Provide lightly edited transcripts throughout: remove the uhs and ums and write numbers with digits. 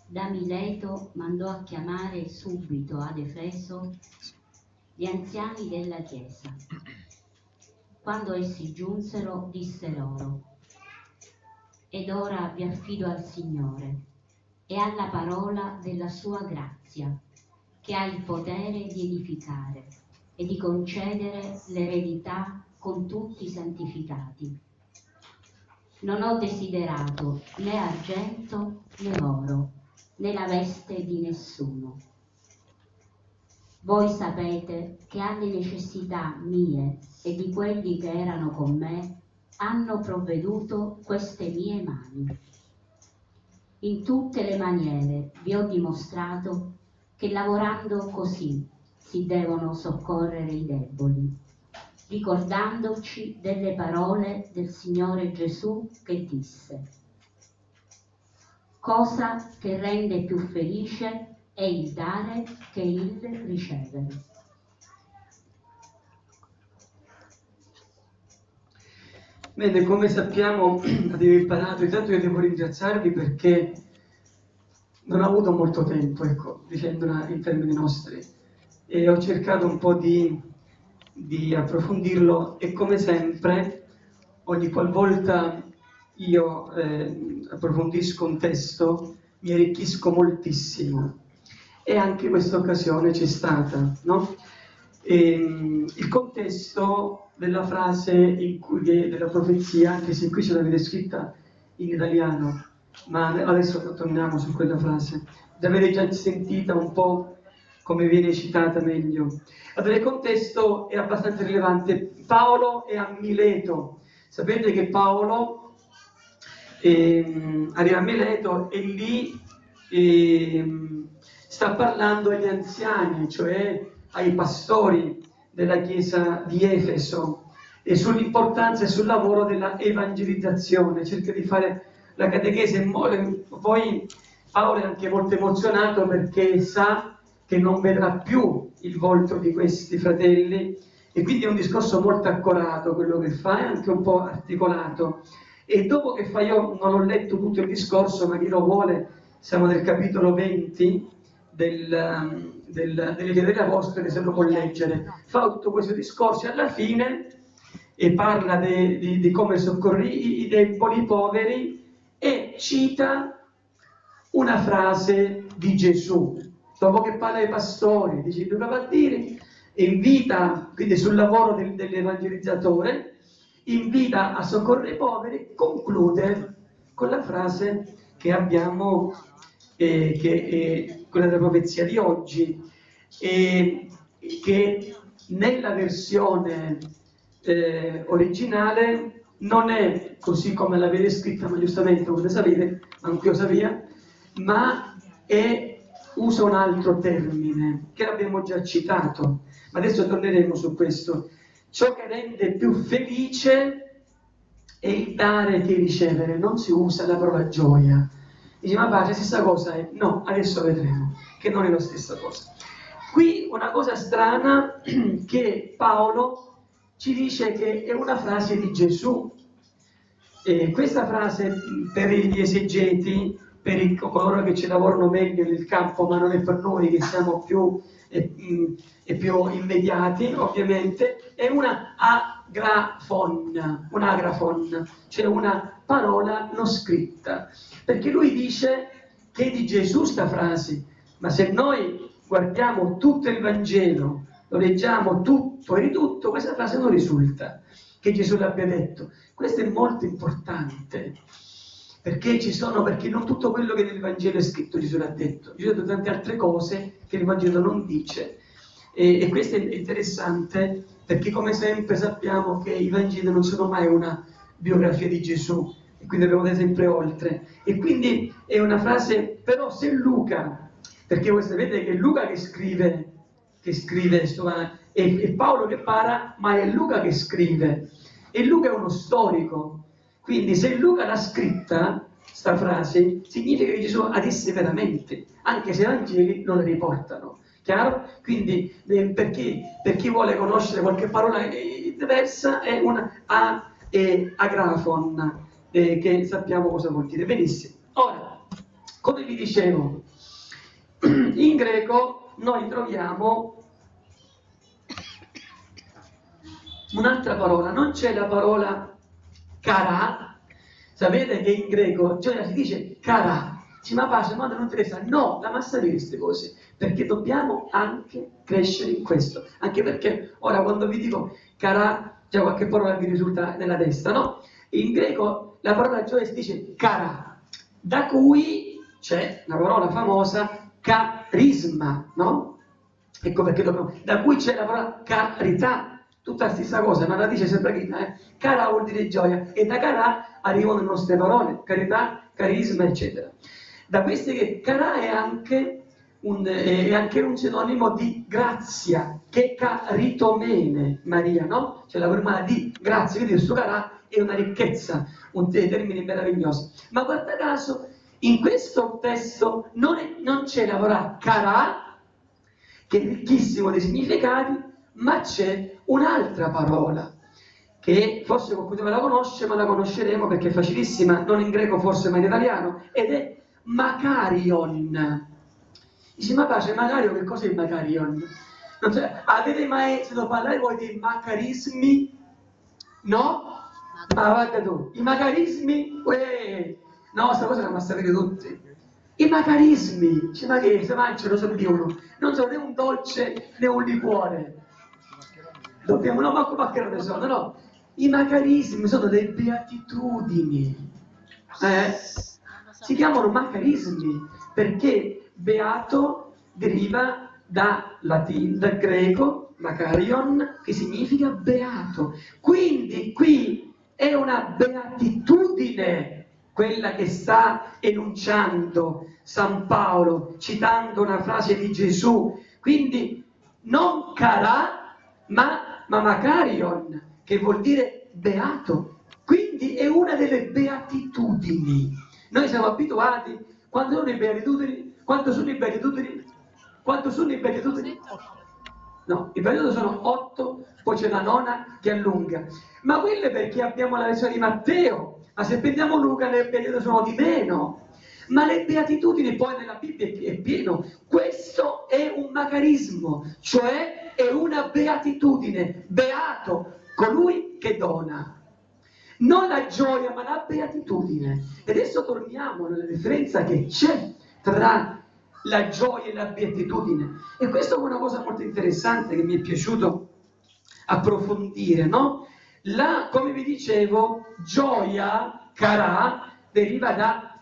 Da Mileto mandò a chiamare subito ad Efeso gli anziani della Chiesa. Quando essi giunsero, disse loro: «Ed ora vi affido al Signore e alla parola della sua grazia, che ha il potere di edificare e di concedere l'eredità con tutti i santificati. Non ho desiderato né argento né oro, né la veste di nessuno. Voi sapete che alle necessità mie e di quelli che erano con me hanno provveduto queste mie mani. In tutte le maniere vi ho dimostrato che lavorando così si devono soccorrere i deboli, ricordandoci delle parole del Signore Gesù che disse: cosa che rende più felice è il dare che il ricevere». Bene, come sappiamo, avete imparato, intanto io devo ringraziarvi perché non ho avuto molto tempo, ecco, dicendola in termini nostri, e ho cercato un po' di approfondirlo, e come sempre, ogni qualvolta io approfondisco un testo, mi arricchisco moltissimo, e anche questa occasione c'è stata, no? Il contesto della frase della profezia, anche se qui ce l'avete scritta in italiano, ma adesso torniamo su quella frase, l'avete già sentita un po' come viene citata meglio. Allora il contesto è abbastanza rilevante. Paolo è a Mileto. Sapete che Paolo arriva a Mileto e lì sta parlando agli anziani, cioè ai pastori della chiesa di Efeso, e sull'importanza e sul lavoro della evangelizzazione. Cerca di fare la catechesi. Poi Paolo è anche molto emozionato perché sa che non vedrà più il volto di questi fratelli, e quindi è un discorso molto accorato quello che fa, è anche un po' articolato. E dopo che fa, io non ho letto tutto il discorso, ma chi lo vuole, siamo nel capitolo 20 delle Vite degli Apostoli, se lo può leggere, fa tutto questo discorso e alla fine parla di come soccorre i deboli, i poveri, e cita una frase di Gesù. Dopo che parla ai pastori, dice dove va a dire, e invita, quindi sul lavoro dell'evangelizzatore, invita a soccorrere i poveri, conclude con la frase che abbiamo, che è quella della profezia di oggi, che nella versione originale non è così come l'avete scritta, ma giustamente come sapete, anche io sapevo, ma usa un altro termine che l'abbiamo già citato, ma adesso torneremo su questo. Ciò che rende più felice è il dare che ricevere. Non si usa la parola gioia. Dice, ma pace, stessa cosa è? No, adesso vedremo che non è la stessa cosa. Qui una cosa strana, che Paolo ci dice che è una frase di Gesù. Questa frase, per gli esegeti, per coloro che ci lavorano meglio nel campo, ma non è per noi che siamo più immediati, ovviamente, è una agrafon, cioè una parola non scritta, perché lui dice che è di Gesù sta frase, ma se noi guardiamo tutto il Vangelo, lo leggiamo tutto e di tutto, questa frase non risulta che Gesù l'abbia detto. Questo è molto importante, perché non tutto quello che nel Vangelo è scritto Gesù l'ha detto. Gesù ha detto tante altre cose che il Vangelo non dice, e questo è interessante, perché come sempre sappiamo che i Vangeli non sono mai una biografia di Gesù, e quindi dobbiamo andare sempre oltre, e quindi è una frase. Però se Luca, perché voi sapete che è Luca che scrive è Paolo che parla, ma è Luca che scrive, e Luca è uno storico, quindi se Luca l'ha scritta sta frase, significa che Gesù la disse veramente, anche se i Vangeli non la riportano. Chiaro? Quindi per chi vuole conoscere qualche parola diversa, è una agrafon, che sappiamo cosa vuol dire. Benissimo. Ora, come vi dicevo, In greco noi troviamo un'altra parola, non c'è la parola cara. Sapete che in greco gioia si dice cara. Dici, ma pace, ma non interessa. No, la massa di queste cose, perché dobbiamo anche crescere in questo. Anche perché ora quando vi dico cara, già qualche parola vi risulta nella testa, no? In greco la parola gioia si dice cara, da cui c'è la parola famosa carisma, no? Ecco perché dobbiamo, da cui c'è la parola carità, tutta la stessa cosa, ma la dice sempre China, Cara vuol dire gioia, e da cara arrivano le nostre parole, carità, carisma, eccetera. Da queste che cara è anche un sinonimo di grazia, che caritomene, Maria, no? Cioè la formula di grazia, quindi il suo carà è una ricchezza, un termine meraviglioso. Ma guarda caso, in questo testo non c'è la parola carà, che è ricchissimo di significati, ma c'è un'altra parola, che forse qualcuno la conosce, ma la conosceremo perché è facilissima, non in greco forse ma in italiano, ed è Makarion. Dici, ma pace, Macario, che cos'è il Makarion? Avete mai sentito parlare voi dei macarismi? No? Ma guarda tu, i macarismi, no, questa cosa la sapete tutti. I macarismi, cioè, ma che se mangiano solo di uno, non sono né un dolce né un liquore. Dobbiamo, no, manco maccherone sono, no. I macarismi sono delle beatitudini. Si chiamano macarismi perché beato deriva dal greco, macarion, che significa beato. Quindi qui è una beatitudine quella che sta enunciando San Paolo, citando una frase di Gesù. Quindi non carà, ma macarion, che vuol dire beato. Quindi è una delle beatitudini. Noi siamo abituati, quando sono i beatitudini? Quanto sono i beatitudini? Quanto sono i beatitudini? No, i beatitudini sono 8, poi c'è la nona che allunga. Ma quelle perché abbiamo la versione di Matteo, ma se prendiamo Luca le beatitudini sono di meno. Ma le beatitudini poi nella Bibbia è pieno. Questo è un macarismo, cioè è una beatitudine. Beato colui che dona. Non la gioia, ma la beatitudine. E adesso torniamo alla differenza che c'è tra la gioia e la beatitudine. E questa è una cosa molto interessante che mi è piaciuto approfondire, no? Come vi dicevo, gioia, carà, deriva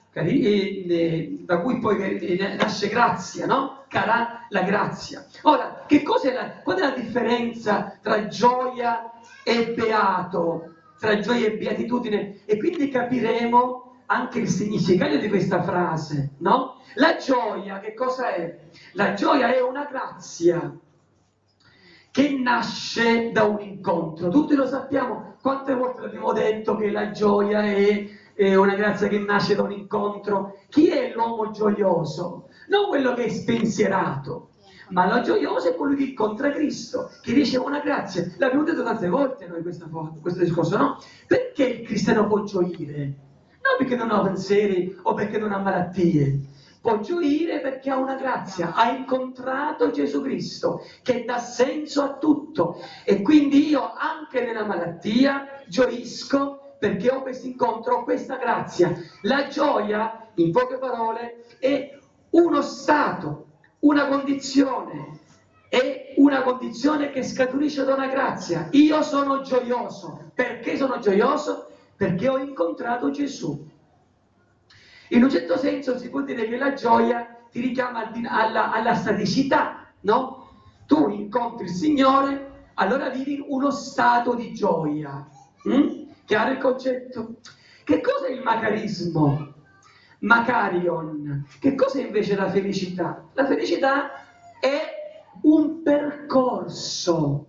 da cui poi nasce grazia, no? Carà, la grazia. Ora, qual è la differenza tra gioia e beato? Tra gioia e beatitudine? E quindi capiremo anche il significato di questa frase, no? La gioia, che cosa è? La gioia è una grazia che nasce da un incontro. Tutti lo sappiamo, quante volte abbiamo detto che la gioia è una grazia che nasce da un incontro. Chi è l'uomo gioioso? Non quello che è spensierato, ma lo gioioso è colui che incontra Cristo, che riceve una grazia. L'abbiamo detto tante volte noi questo discorso, no? Perché il cristiano può gioire? Non perché non ha pensieri o perché non ha malattie. Può gioire perché ha una grazia, ha incontrato Gesù Cristo che dà senso a tutto, e quindi io anche nella malattia gioisco perché ho questo incontro, ho questa grazia. La gioia, in poche parole, è uno stato, una condizione, è una condizione che scaturisce da una grazia. Io sono gioioso. Perché sono gioioso? Perché ho incontrato Gesù. In un certo senso si può dire che la gioia ti richiama alla staticità, no? Tu incontri il Signore, allora vivi uno stato di gioia. Chiaro il concetto? Che cos'è il macarismo? Macarion. Che cos'è invece la felicità? La felicità è un percorso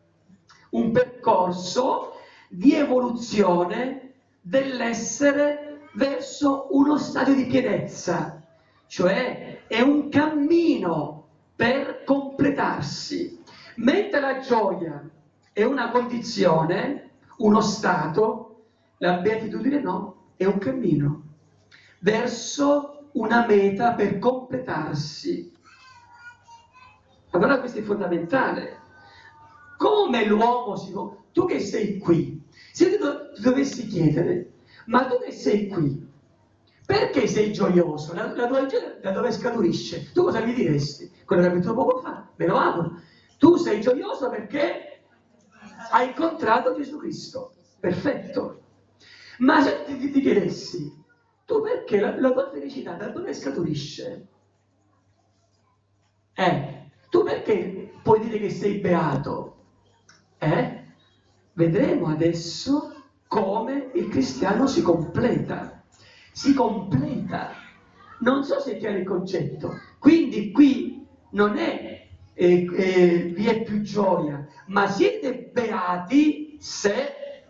di evoluzione dell'essere verso uno stadio di pienezza, cioè è un cammino per completarsi, mentre la gioia è una condizione, uno stato, la beatitudine no, è un cammino verso una meta per completarsi. Allora questo è fondamentale. Come l'uomo tu che sei qui, se io ti dovessi chiedere, ma tu che sei qui, perché sei gioioso? La tua gioia da dove scaturisce? Tu cosa gli diresti? Quello che hai detto poco fa, me lo auguro. Tu sei gioioso perché hai incontrato Gesù Cristo. Perfetto. Ma se ti chiedessi, tu perché la tua felicità da dove scaturisce? Tu perché puoi dire che sei beato? Vedremo adesso come il cristiano si completa. Si completa. Non so se è chiaro il concetto. Quindi qui non è vi è più gioia, ma siete beati se,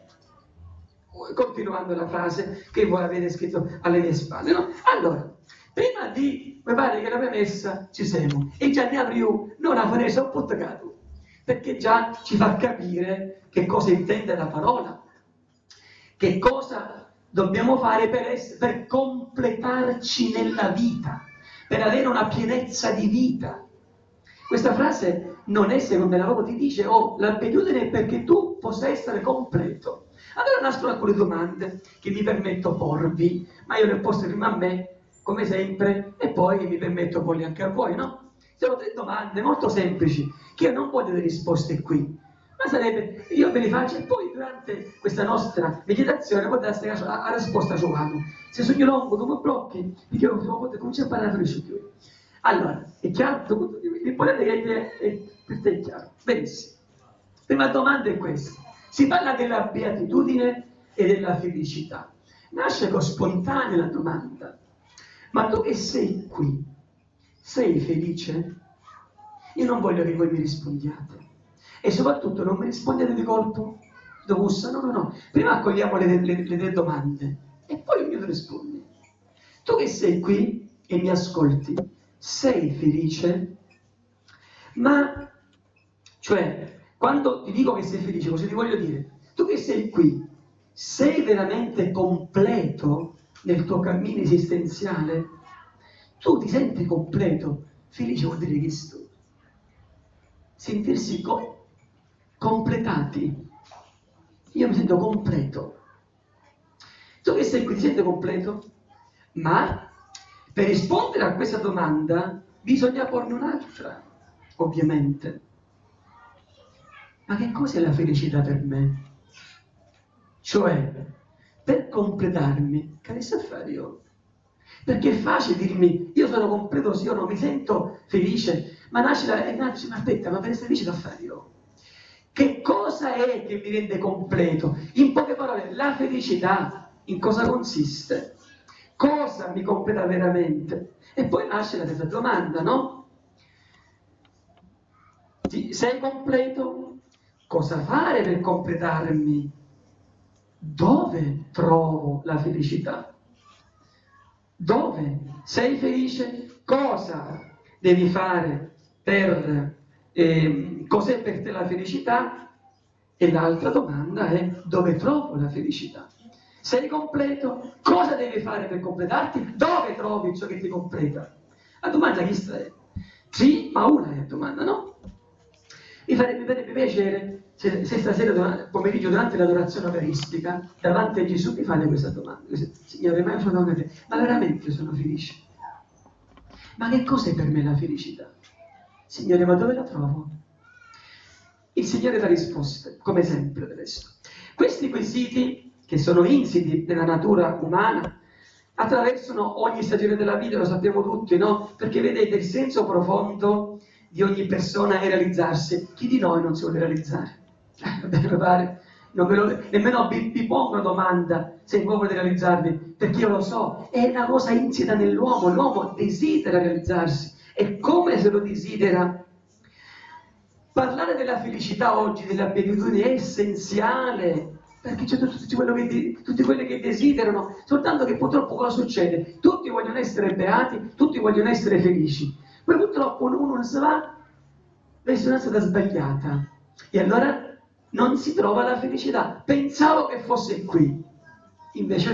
continuando la frase che voi avete scritto alle mie spalle, no? Allora, prima di, mi pare che la premessa ci siamo, e già ne avrò non la farei un po' toccato, perché già ci fa capire che cosa intende la parola, che cosa dobbiamo fare per completarci nella vita, per avere una pienezza di vita. Questa frase non è, secondo me, proprio ti dice, l'abitudine è perché tu possa essere completo. Allora nascono alcune domande che mi permetto porvi, ma io le ho poste prima a me, come sempre, e poi mi permetto porli anche a voi, no? Sono 3 domande molto semplici, che io non voglio delle risposte qui, ma sarebbe, io ve li faccio e poi durante questa nostra meditazione potete essere la risposta giocando. Se sogno lungo, come blocchi, perché io comincio a parlare di più. Allora, è chiaro? L'importante è che per te è chiaro. Benissimo. Prima domanda è questa. Si parla della beatitudine e della felicità. Nasce con spontanea la domanda. Ma tu che sei qui, sei felice? Io non voglio che voi mi rispondiate. E soprattutto non mi rispondete di colpo, dovussa, no. Prima accogliamo le 3 domande e poi ognuno risponde. Tu che sei qui e mi ascolti, sei felice? Ma, cioè, quando ti dico che sei felice, cosa ti voglio dire? Tu che sei qui, sei veramente completo nel tuo cammino esistenziale? Tu ti senti completo? Felice vuol dire questo. Sentirsi completati. Io mi sento completo. Tu che sei qui ti senti completo? Ma per rispondere a questa domanda bisogna porne un'altra, ovviamente. Ma che cos'è la felicità per me? Cioè, per completarmi, che ne so fare io? Perché è facile dirmi, io sono completo, sì o no, mi sento felice, ma nasce ma aspetta, ma per essere felice da fare io? Che cosa è che mi rende completo? In poche parole, la felicità in cosa consiste? Cosa mi completa veramente? E poi nasce la terza domanda, no? Sei completo? Cosa fare per completarmi? Dove trovo la felicità? Dove? Sei felice? Cosa devi fare per... cos'è per te la felicità? E l'altra domanda è dove trovo la felicità? Sei completo? Cosa devi fare per completarti? Dove trovi ciò che ti completa? La domanda questa è. Sì, ma una è la domanda, no? Mi farebbe piacere se stasera pomeriggio durante l'adorazione eucaristica davanti a Gesù mi fate questa domanda. Signore, ma veramente sono felice? Ma che cos'è per me la felicità? Signore, ma dove la trovo? Il Signore dà risposte, come sempre del resto. Questi quesiti, che sono insiti nella natura umana, attraversano ogni stagione della vita, lo sappiamo tutti, no? Perché vedete, il senso profondo di ogni persona è realizzarsi. Chi di noi non si vuole realizzare? Mi pare, nemmeno vi pongo una domanda se voi volete realizzarvi, perché io lo so, è una cosa insita nell'uomo, l'uomo desidera realizzarsi, è come se lo desidera. Parlare della felicità oggi, della beatitudine, è essenziale, perché c'è tutti quelli che desiderano, soltanto che purtroppo cosa succede? Tutti vogliono essere beati, tutti vogliono essere felici, poi purtroppo uno si va verso una strada sbagliata, e allora non si trova la felicità. Pensavo che fosse qui, invece no.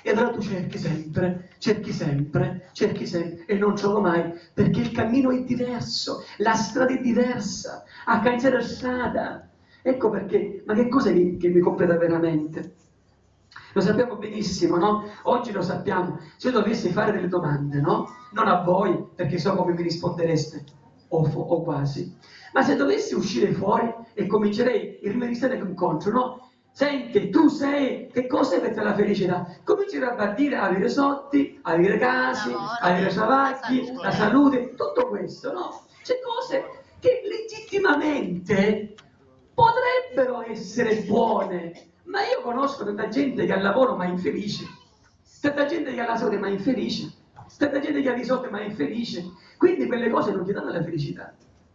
E allora tu cerchi sempre, cerchi sempre, cerchi sempre e non trovo mai, perché il cammino è diverso, la strada è diversa, a cambiare strada. Ecco perché, ma che cosa che mi completa veramente? Lo sappiamo benissimo, no? Oggi lo sappiamo. Se io dovessi fare delle domande, no? Non a voi, perché so come mi rispondereste, o quasi. Ma se dovessi uscire fuori e comincerei il primo iniziale che incontro, no? Senti, tu sei, che cosa è per te la felicità? Comincerebbe a dire avere soldi, avere casi, avere travagli, la salute, tutto questo, no? C'è cose che legittimamente potrebbero essere buone, ma io conosco tanta gente che ha il lavoro ma è infelice, tanta gente che ha la salute ma è infelice, tanta gente che ha i soldi ma è infelice, quindi quelle cose non ti danno la felicità.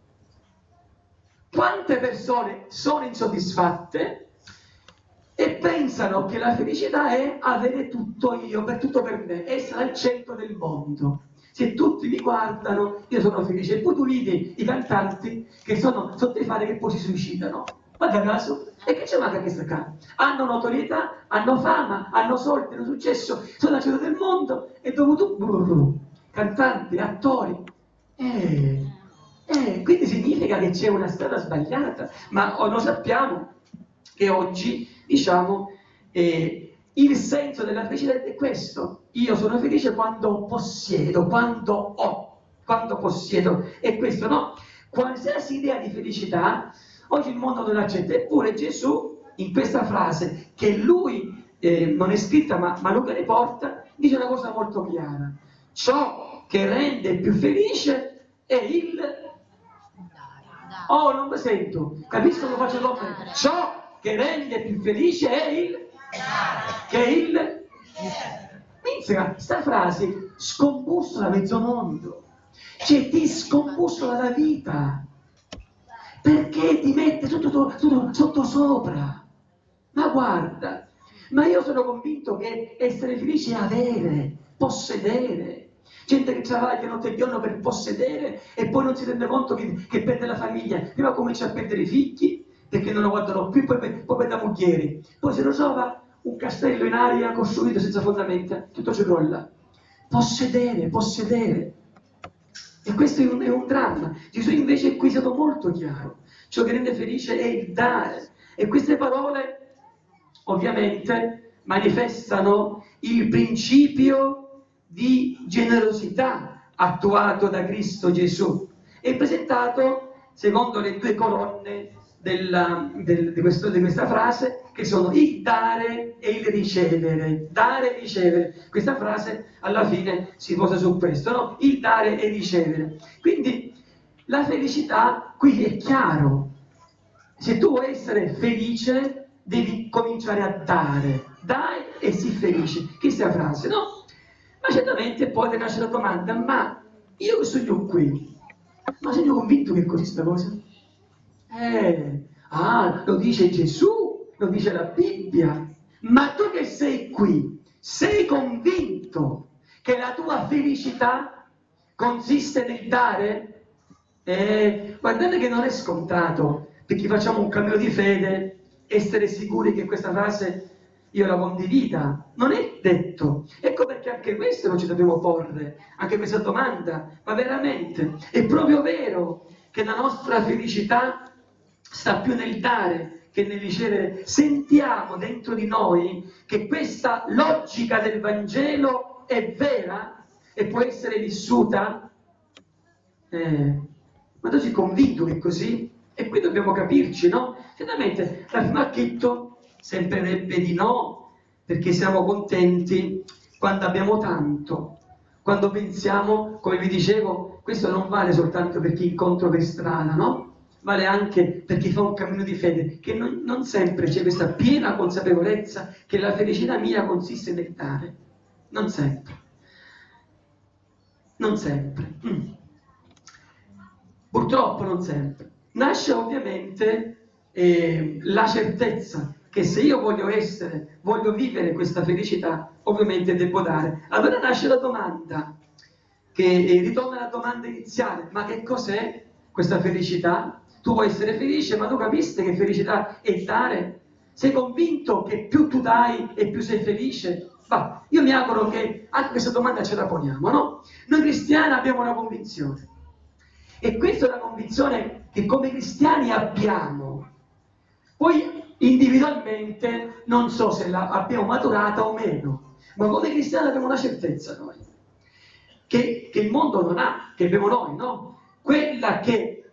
Quante persone sono insoddisfatte e pensano che la felicità è avere tutto io, per tutto per me, essere al centro del mondo. Se tutti mi guardano, io sono felice. E poi tu vedi i cantanti che sono sotto i fari che poi si suicidano. Guarda caso, e che c'è manca questa qua? Hanno notorietà, hanno fama, hanno soldi, hanno successo, sono al centro del mondo e dopo tu, cantanti, attori. Quindi significa che c'è una strada sbagliata, ma lo sappiamo che oggi, diciamo, il senso della felicità è questo. Io sono felice quando possiedo, quando possiedo. E questo, no? Qualsiasi idea di felicità, oggi il mondo non l'accetta. Eppure Gesù, in questa frase, che lui non è scritta, ma Luca ne porta, dice una cosa molto chiara. Ciò che rende più felice è il... Oh, non mi sento. Capisco che faccio l'opera. Ciò che rende più felice è il... Che è il... Minchia, sta frase scombussola mezzo mondo. Cioè ti scombussola la vita. Perché ti mette sotto sopra. Ma guarda, ma io sono convinto che essere felice è avere, possedere. Gente che travaglia notte e giorno per possedere e poi non si rende conto che perde la famiglia. Prima comincia a perdere i figli perché non lo guardano più, poi perde la moglie. Poi si trova un castello in aria costruito senza fondamenta, tutto ci crolla. Possedere, possedere. E questo è un dramma. Gesù invece qui è stato molto chiaro. Ciò che rende felice è il dare. E queste parole ovviamente manifestano il principio di generosità attuato da Cristo Gesù. È presentato secondo le due colonne di questa frase, che sono il dare e il ricevere. Dare e ricevere. Questa frase alla fine si posa su questo, no? Il dare e ricevere. Quindi la felicità qui è chiaro. Se tu vuoi essere felice, devi cominciare a dare. Dai e sii felice. Questa è la frase, no? Ma certamente poi ti nasce la domanda, ma io che sono qui, ma sono convinto che è così sta cosa? Lo dice Gesù, lo dice la Bibbia, ma tu che sei qui, sei convinto che la tua felicità consiste nel dare? Guardate che non è scontato, per chi facciamo un cammino di fede, essere sicuri che questa frase io la condivida, non è detto. Ecco perché anche questo non ci dobbiamo porre, anche questa domanda, ma veramente è proprio vero che la nostra felicità sta più nel dare che nel ricevere? Sentiamo dentro di noi che questa logica del Vangelo è vera e può essere vissuta? Ma tu sei convinto che è così? E qui dobbiamo capirci, no? Finalmente, la prima acchitto sembrerebbe di no, perché siamo contenti quando abbiamo tanto, quando pensiamo, come vi dicevo, questo non vale soltanto per chi incontro per strada, no? Vale anche per chi fa un cammino di fede, che non sempre c'è questa piena consapevolezza che la felicità mia consiste nel dare. Non sempre. Non sempre. Purtroppo non sempre. Nasce ovviamente la certezza che se io voglio vivere questa felicità, ovviamente devo dare. Allora nasce la domanda, che ritorna alla domanda iniziale, ma che cos'è questa felicità? Tu vuoi essere felice, ma tu capisci che felicità è dare? Sei convinto che più tu dai e più sei felice? Va, io mi auguro che anche questa domanda ce la poniamo, no? Noi cristiani abbiamo una convinzione, e questa è una convinzione che come cristiani abbiamo. Poi individualmente non so se la abbiamo maturata o meno, ma come cristiani abbiamo una certezza noi, che il mondo non ha, che abbiamo noi, no? Quella che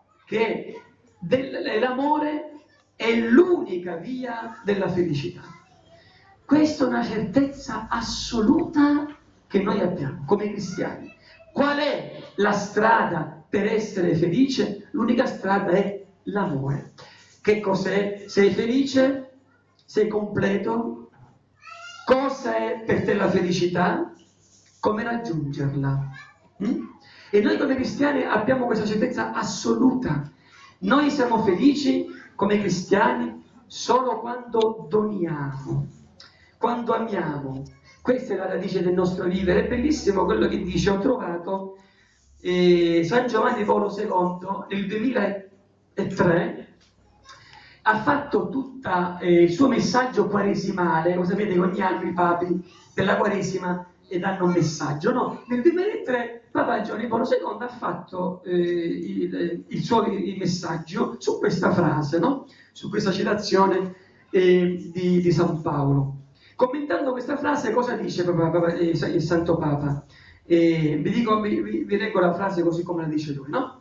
l'amore è l'unica via della felicità. Questa è una certezza assoluta che noi abbiamo come cristiani. Qual è la strada per essere felice? L'unica strada è l'amore. Che cos'è? Sei felice? Sei completo? Cosa è per te la felicità? Come raggiungerla? E noi come cristiani abbiamo questa certezza assoluta. Noi siamo felici come cristiani solo quando doniamo, quando amiamo. Questa è la radice del nostro vivere. È bellissimo quello che dice, ho trovato San Giovanni Paolo II nel 2003 ha fatto tutto il suo messaggio quaresimale. Lo sapete che ogni anno i papi della quaresima danno un messaggio, no? Nel 2003 Papa Giovanni Paolo II ha fatto il suo messaggio su questa frase, no? Su questa citazione di San Paolo. Commentando questa frase, cosa dice il Santo Papa? Vi leggo la frase così come la dice lui, no?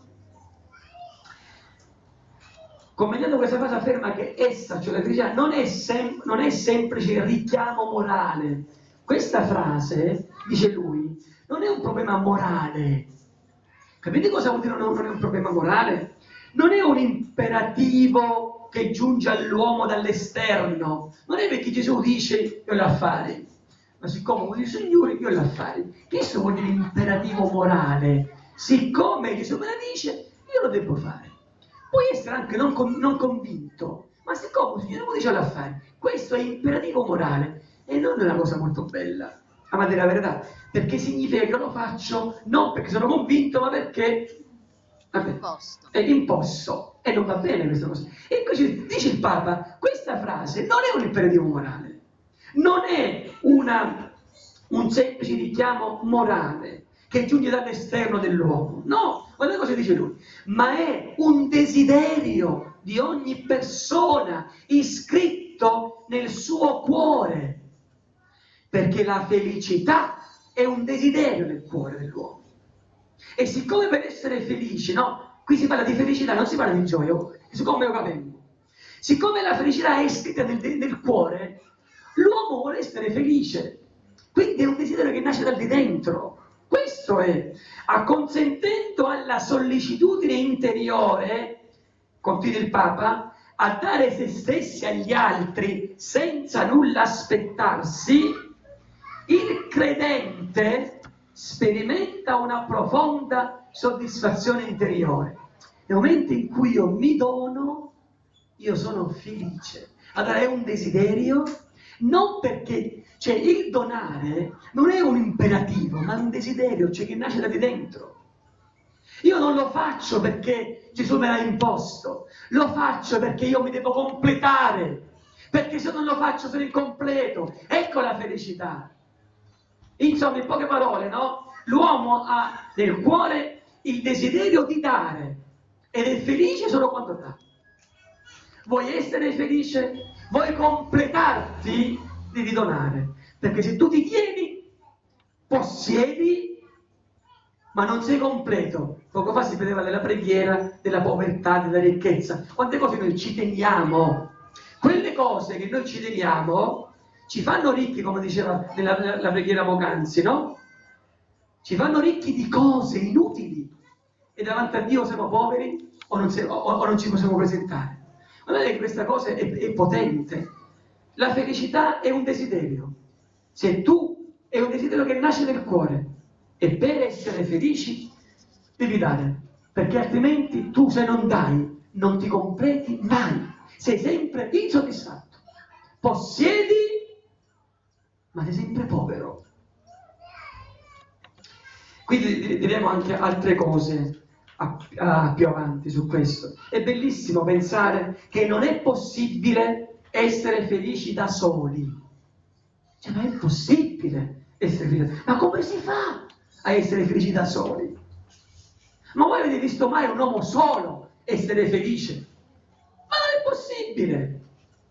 Commentando questa frase afferma che essa, cioè la felicità, non è semplice richiamo morale. Questa frase, dice lui, non è un problema morale. Capite cosa vuol dire non è un problema morale? Non è un imperativo che giunge all'uomo dall'esterno. Non è perché Gesù dice io ho l'affare, ma siccome vuol dire Signore io ho l'affare. Questo vuol dire imperativo morale. Siccome Gesù me la dice, io lo devo fare. Puoi essere anche non convinto, ma siccome il Signore lo dice all'affare, questo è imperativo morale. E non è una cosa molto bella, a dire la verità, perché significa che lo faccio non perché sono convinto, ma perché è imposto. E non va bene questa cosa. E così dice il Papa, questa frase non è un imperativo morale, non è un semplice richiamo morale che giunge dall'esterno dell'uomo. No, guarda cosa dice lui, ma è un desiderio di ogni persona iscritto nel suo cuore. Perché la felicità è un desiderio nel cuore dell'uomo. E siccome per essere felici, no? Qui si parla di felicità, non si parla di gioia, siccome lo capiamo. Siccome la felicità è scritta nel cuore, l'uomo vuole essere felice. Quindi è un desiderio che nasce dal di dentro. Questo è, acconsentendo alla sollecitudine interiore, continua il Papa, a dare se stessi agli altri senza nulla aspettarsi, il credente sperimenta una profonda soddisfazione interiore. Nel momento in cui io mi dono, io sono felice. Allora è un desiderio, non perché, cioè il donare non è un imperativo, ma è un desiderio, cioè che nasce da di dentro. Io non lo faccio perché Gesù me l'ha imposto, lo faccio perché io mi devo completare, perché se non lo faccio sono incompleto. Ecco la felicità. Insomma, in poche parole, no? L'uomo ha nel cuore il desiderio di dare ed è felice solo quando dà. Vuoi essere felice? Vuoi completarti? Devi donare. Perché se tu ti tieni, possiedi, ma non sei completo. Poco fa si vedeva nella preghiera della povertà, della ricchezza. Quante cose noi ci teniamo? Quelle cose che noi ci teniamo ci fanno ricchi, come diceva nella preghiera poc'anzi, no? Ci fanno ricchi di cose inutili e davanti a Dio siamo poveri o non ci possiamo presentare. Guardate che questa cosa è potente. La felicità è un desiderio. Se tu è un desiderio che nasce nel cuore e per essere felici devi dare, perché altrimenti tu se non dai non ti completi mai, sei sempre insoddisfatto, possiedi ma sei sempre povero. Quindi diremo anche altre cose più avanti su questo. È bellissimo pensare che non è possibile essere felici da soli. Cioè, ma è possibile essere felici? Ma come si fa a essere felici da soli? Ma voi avete visto mai un uomo solo essere felice? Ma non è possibile!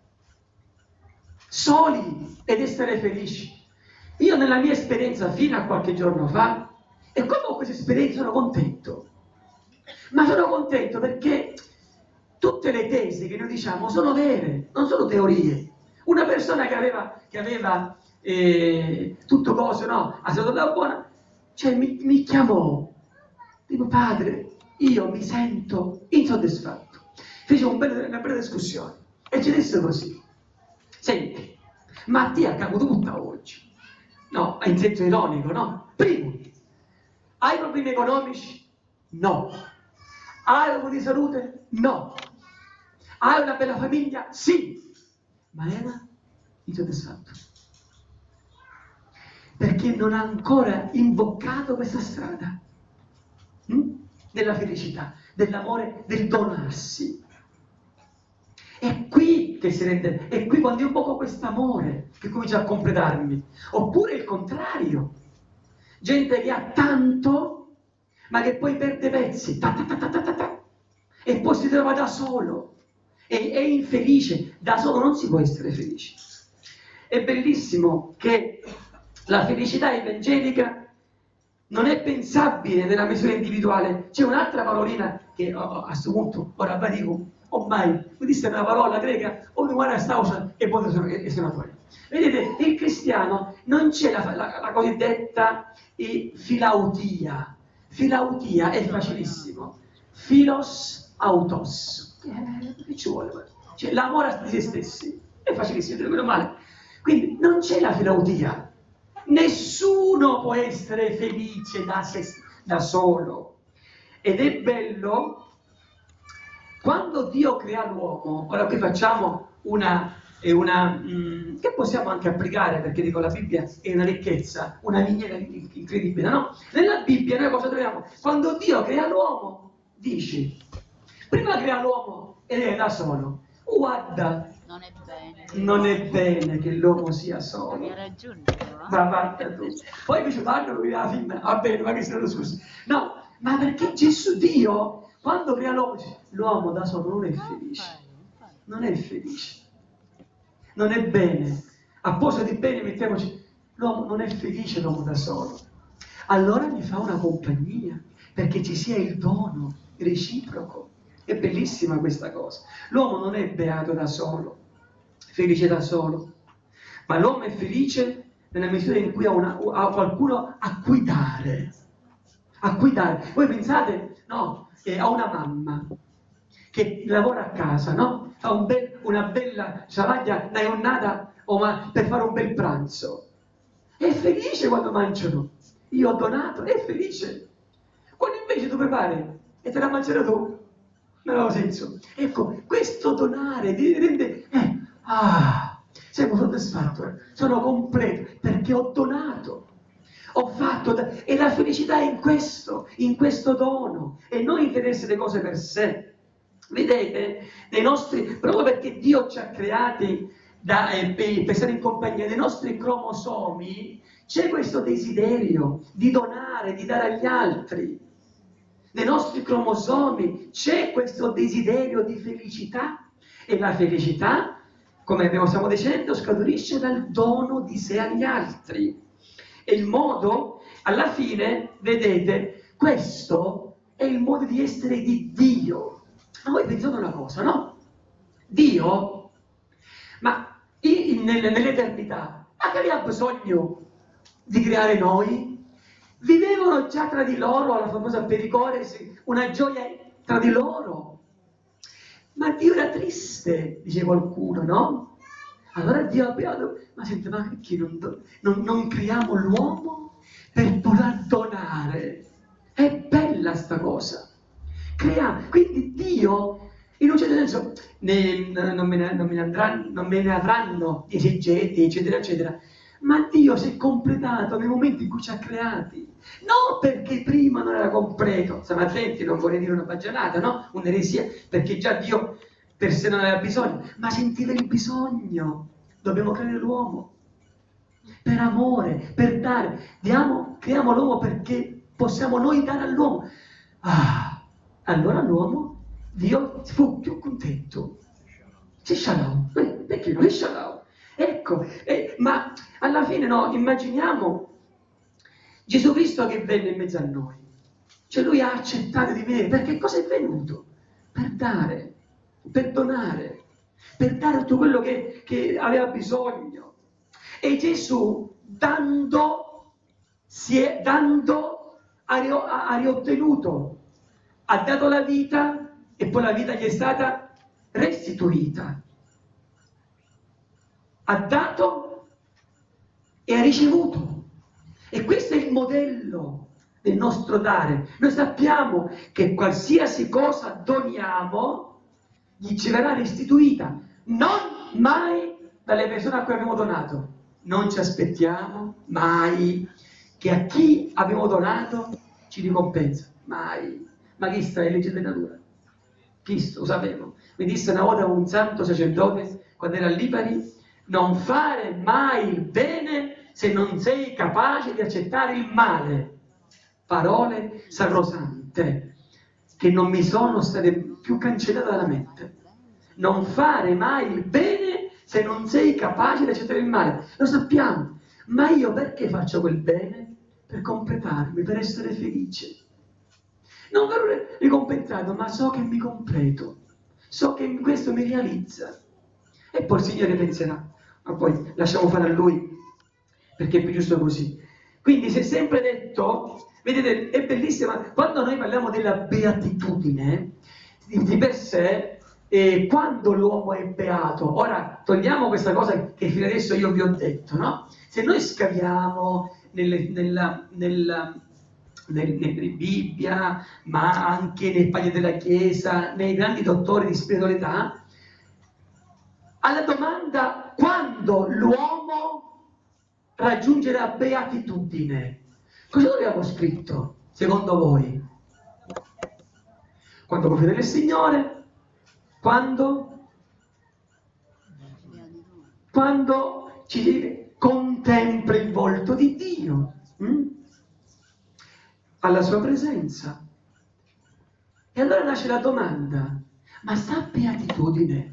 Soli ed essere felici. Io nella mia esperienza fino a qualche giorno fa, e come ho questa esperienza sono contento. Ma sono contento perché tutte le tesi che noi diciamo sono vere, non sono teorie. Una persona che aveva tutto cose, no? Ha stato la buona, cioè mi chiamò, dico padre, io mi sento insoddisfatto. Fece una bella discussione e ci disse così: senti, ma ti è accaduto tutta oggi? No, in senso ironico, no? Primo, hai problemi economici? No. Hai problemi di salute? No. Hai una bella famiglia? Sì. Ma era insoddisfatto. Perché non ha ancora imboccato questa strada della felicità, dell'amore, del donarsi. È qui che si rende, è qui quando io imbocco quest'amore che comincia a completarmi. Oppure il contrario, gente che ha tanto ma che poi perde pezzi, e poi si trova da solo, è infelice. Da solo non si può essere felici. È bellissimo che la felicità evangelica non è pensabile nella misura individuale. C'è un'altra parolina che a questo punto, ora vi dico, ormai, questa è una parola greca, ognuno sta usando e poi sono fuori. Vedete, il cristiano non c'è la cosiddetta filautia. Filautia è facilissimo. Philos autos. Che ci vuole? Cioè, l'amore di se stessi. È facilissimo, meno male. Quindi non c'è la filautia. Nessuno può essere felice da solo. Ed è bello quando Dio crea l'uomo. Ora qui facciamo che possiamo anche applicare, perché dico la Bibbia è una ricchezza, una miniera incredibile, no? Nella Bibbia noi cosa troviamo? Quando Dio crea l'uomo, dice, prima crea l'uomo ed è da solo. Guarda, non è bene che l'uomo sia solo. Mi ha raggiunto, Ma vatta tu. Poi invece parlano qui alla fine, va bene, ma che se lo scusi. No, ma perché Gesù Dio, quando crea l'uomo da solo non è felice. Non è felice. Non è bene. A posto di bene mettiamoci, l'uomo non è felice l'uomo da solo. Allora gli fa una compagnia, perché ci sia il dono reciproco. È bellissima questa cosa. L'uomo non è beato da solo, felice da solo, ma l'uomo è felice nella misura in cui ha qualcuno a cui dare. A cui dare. Voi pensate, no, a una mamma che lavora a casa, no? Fa una bella ciavaglia da giornata per fare un bel pranzo. È felice quando mangiano. Io ho donato, è felice. Quando invece tu prepari e te la mangerai tu, non ha senso. Ecco, questo donare ti rende... siamo soddisfatto, sono completo, perché ho donato. Ho fatto, e la felicità è in questo dono, e non in tenersi le cose per sé. Vedete, proprio perché Dio ci ha creati per stare in compagnia, nei nostri cromosomi c'è questo desiderio di donare, di dare agli altri. Nei nostri cromosomi c'è questo desiderio di felicità, e la felicità, come stiamo dicendo, scaturisce dal dono di sé agli altri. E il modo, alla fine, vedete, questo è il modo di essere di Dio. Ma voi pensate una cosa, no? Dio, ma nell'eternità, ma che aveva bisogno di creare noi? Vivevano già tra di loro, alla famosa pericoresi, una gioia tra di loro. Ma Dio era triste, dice qualcuno, no? Allora Dio ha beato, ma senti, ma perché non creiamo l'uomo per poter donare? È bella sta cosa. Quindi Dio, in un certo senso, non me ne avranno esegeti, eccetera, eccetera, ma Dio si è completato nel momento in cui ci ha creati. Non perché prima non era completo, stiamo attenti, non vorrei dire una baggianata, no? Un'eresia, perché già Dio per sé non aveva bisogno, ma sentiva il bisogno. Dobbiamo creare l'uomo. per amore, per dare. Creiamo l'uomo perché possiamo noi dare all'uomo. Allora l'uomo, Dio fu più contento. C'è Shalom, perché non è Shalom? Ecco, ma alla fine no, immaginiamo Gesù Cristo che venne in mezzo a noi. Cioè lui ha accettato di venire, perché cosa è venuto? Per dare, per donare, per dare tutto quello che aveva bisogno. E Gesù, dando, ha riottenuto, ha dato la vita e poi la vita gli è stata restituita. Ha dato e ha ricevuto. E questo è il modello del nostro dare. Noi sappiamo che qualsiasi cosa doniamo gli ci verrà restituita, non mai dalle persone a cui abbiamo donato. Non ci aspettiamo mai che a chi abbiamo donato ci ricompensa, mai. Ma chi sta? È legge della natura. Cristo, lo sapevo. Mi disse una volta un santo sacerdote, quando era a Lipari, non fare mai il bene se non sei capace di accettare il male. Parole sacrosante che non mi sono state più cancellate dalla mente. Non fare mai il bene se non sei capace di accettare il male. Lo sappiamo, ma io perché faccio quel bene? Per completarmi, per essere felice. Non verrò ricompensato, ma so che mi completo, so che questo mi realizza. E poi il Signore penserà, ma poi lasciamo fare a Lui, perché è più giusto così. Quindi si è sempre detto, vedete, è bellissima, quando noi parliamo della beatitudine, di per sé, quando l'uomo è beato, ora togliamo questa cosa che fino adesso io vi ho detto, no? Se noi scaviamo nella Bibbia, ma anche nei padri della Chiesa, nei grandi dottori di spiritualità, alla domanda quando l'uomo raggiunge la beatitudine, cosa abbiamo scritto, secondo voi? Quando confida nel Signore, quando ci contempla il volto di Dio, alla sua presenza. E allora nasce la domanda, ma sta beatitudine?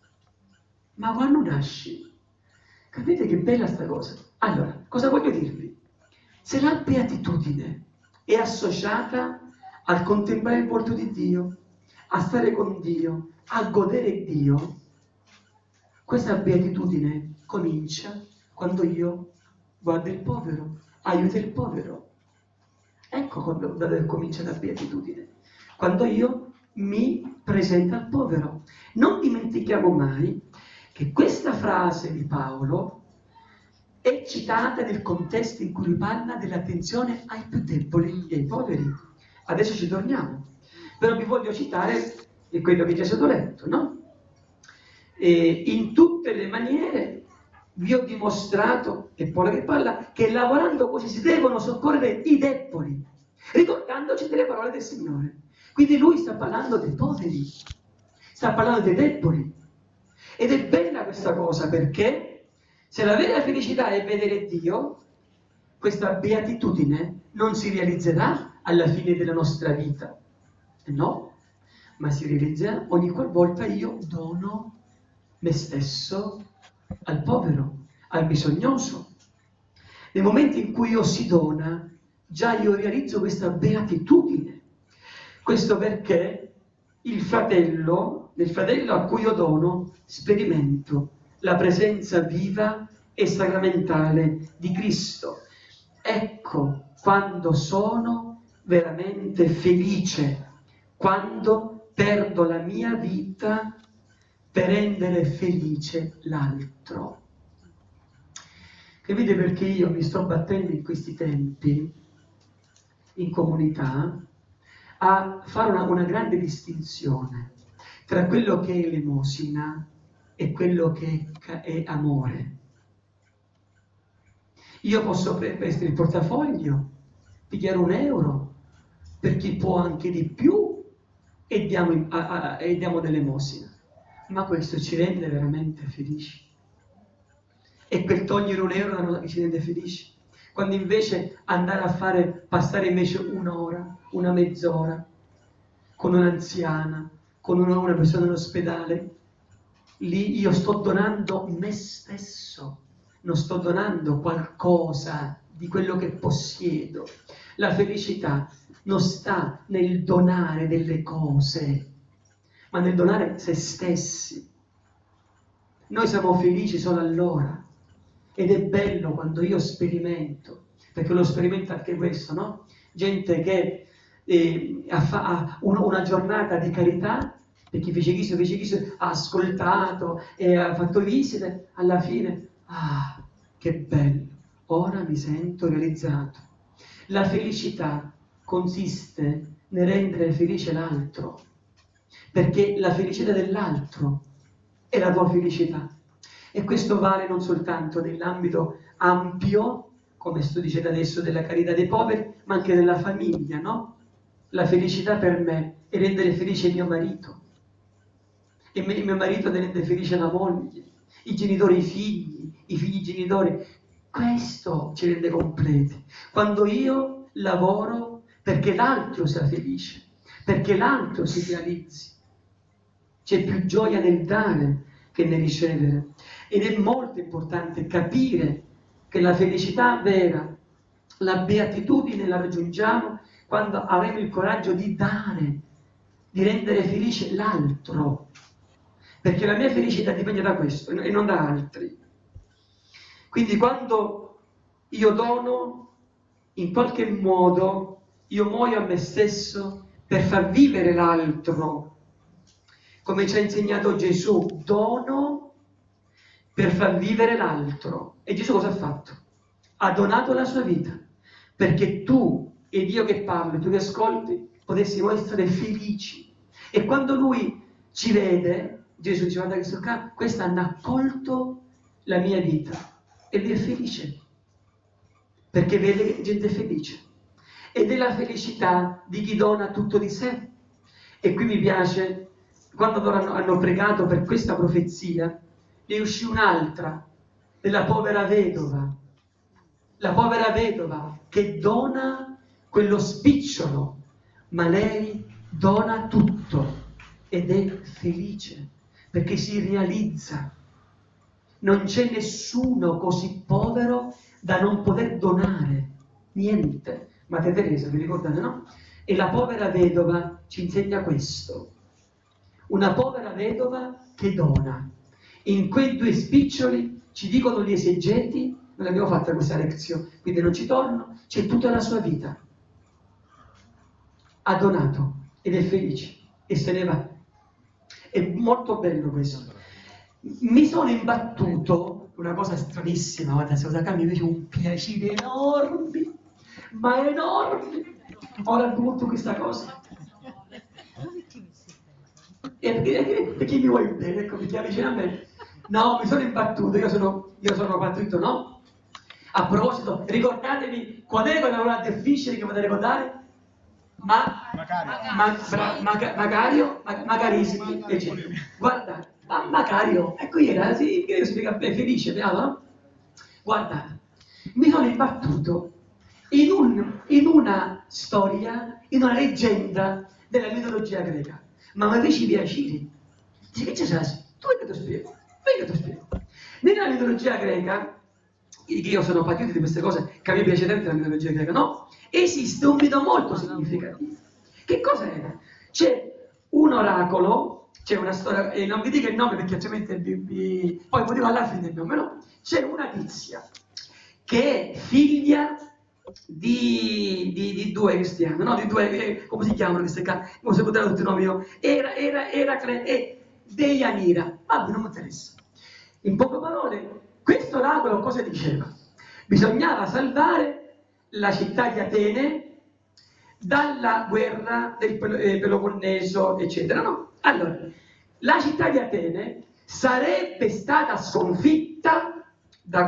Ma quando nasci? Capite che bella sta cosa? Allora, cosa voglio dirvi? Se la beatitudine è associata al contemplare il volto di Dio, a stare con Dio, a godere Dio, questa beatitudine comincia quando io guardo il povero, aiuto il povero. Ecco quando comincia la beatitudine. Quando io mi presento al povero. Non dimentichiamo mai che questa frase di Paolo è citata nel contesto in cui lui parla dell'attenzione ai più deboli e ai poveri. Adesso ci torniamo. Però vi voglio citare quello che già è stato letto, no? E in tutte le maniere vi ho dimostrato, è Paolo che parla, che lavorando così si devono soccorrere i deboli, ricordandoci delle parole del Signore. Quindi lui sta parlando dei poveri, sta parlando dei deboli. Ed è bella questa cosa, perché se la vera felicità è vedere Dio, questa beatitudine non si realizzerà alla fine della nostra vita, no, ma si realizzerà ogni qualvolta io dono me stesso al povero, al bisognoso. Nel momento in cui io si dona, già io realizzo questa beatitudine. Questo perché nel fratello a cui io dono, sperimento la presenza viva e sacramentale di Cristo. Ecco quando sono veramente felice, quando perdo la mia vita per rendere felice l'altro. Capite perché io mi sto battendo in questi tempi, in comunità, a fare una grande distinzione tra quello che è elemosina e quello che è amore. Io posso prestare il portafoglio, pigliare €1, per chi può anche di più, e diamo dell'elemosina. Ma questo ci rende veramente felici? e per togliere €1 non ci rende felici. Quando invece andare a passare invece un'ora, una mezz'ora con un'anziana, con una persona in ospedale, lì io sto donando me stesso, non sto donando qualcosa di quello che possiedo. La felicità non sta nel donare delle cose, ma nel donare se stessi. Noi siamo felici solo allora, ed è bello quando io sperimento, perché lo sperimento anche questo, no? Gente che ha una giornata di carità, perché fece questo, ha ascoltato e ha fatto visite, alla fine, che bello, ora mi sento realizzato. La felicità consiste nel rendere felice l'altro, perché la felicità dell'altro è la tua felicità. E questo vale non soltanto nell'ambito ampio, come sto dicendo adesso, della carità dei poveri, ma anche nella famiglia, no? La felicità per me è rendere felice mio marito, e mio marito deve rendere felice la moglie, i genitori i figli i genitori. Questo ci rende completi. Quando io lavoro perché l'altro sia felice, perché l'altro si realizzi, c'è più gioia nel dare che nel ricevere. Ed è molto importante capire che la felicità vera, la beatitudine la raggiungiamo quando avremo il coraggio di dare, di rendere felice l'altro, perché la mia felicità dipende da questo e non da altri. Quindi quando io dono, in qualche modo io muoio a me stesso per far vivere l'altro, come ci ha insegnato Gesù, dono per far vivere l'altro. E Gesù cosa ha fatto? Ha donato la sua vita, perché tu ed io che parlo, tu che ascolti, potessimo essere felici. E quando Lui ci vede, Gesù dice, guarda questo qua, questi hanno accolto la mia vita. E Lui è felice, perché vede gente felice. Ed è la felicità di chi dona tutto di sé. E qui mi piace, quando loro hanno pregato per questa profezia, ne uscì un'altra, della povera vedova. La povera vedova che dona quello spicciolo, ma lei dona tutto ed è felice, perché si realizza. Non c'è nessuno così povero da non poter donare niente. Madre Teresa, vi ricordate, no? E la povera vedova ci insegna questo. Una povera vedova che dona. In quei 2 spiccioli, ci dicono gli esegeti, non l'abbiamo fatta questa lezione, quindi non ci torno, c'è tutta la sua vita. Ha donato ed è felice e se ne va. È molto bello questo. Mi sono imbattuto, una cosa stranissima, guarda, se lo mi fece un piacere enorme, ma enorme. Ora butto questa cosa. Perché mi vuoi bene? Ecco, mi chiami vicino a me. No, mi sono imbattuto, io sono pattuito, no? A proposito, ricordatevi qual è quella parola difficile che potete ricordare? Macarismi, eccetera. Guarda, Macario, ecco era, sì, che spiega felice, no? Guarda, mi sono imbattuto in una storia, in una leggenda della mitologia greca, ma mi feci piacere. Dice, che c'è Sasi? Tu venga ti spiego, Nella mitologia greca, che io sono partito di queste cose, che a me piace tanto la mitologia greca, no? Esiste un mito molto significativo. Che cosa era? C'è un oracolo, c'è una storia, e non vi dico il nome perché altrimenti poi potevo alla fine il nome, no? C'è una tizia che è figlia di 2 cristiani, no? Di 2, come si chiamano queste cose? Come si può tradurre tutti i nomi? No? Eracle e Deianira. Vabbè, non mi interessa. In poche parole, questo oracolo cosa diceva? Bisognava salvare la città di Atene dalla guerra del Peloponneso, eccetera, no? Allora, la città di Atene sarebbe stata sconfitta da